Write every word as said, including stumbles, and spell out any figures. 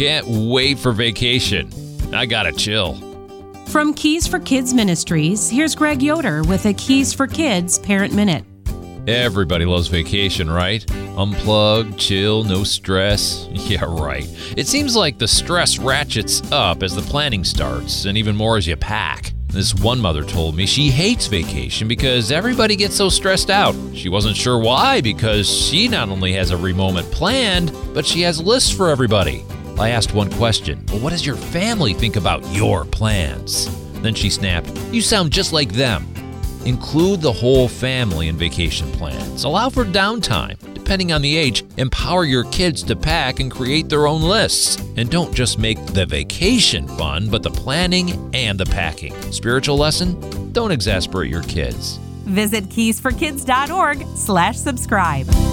Can't wait for vacation. I gotta chill. From Keys for Kids Ministries, here's Greg Yoder with a Keys for Kids Parent Minute. Everybody loves vacation, right? Unplug, chill, no stress. Yeah, right. It seems like the stress ratchets up as the planning starts, and even more as you pack. This one mother told me she hates vacation because everybody gets so stressed out. She wasn't sure why, because she not only has every moment planned, but she has lists for everybody. I asked one question, well, what does your family think about your plans? Then she snapped, you sound just like them. Include the whole family in vacation plans. Allow for downtime. Depending on the age, empower your kids to pack and create their own lists. And don't just make the vacation fun, but the planning and the packing. Spiritual lesson? Don't exasperate your kids. Visit keys for kids dot org slash subscribe.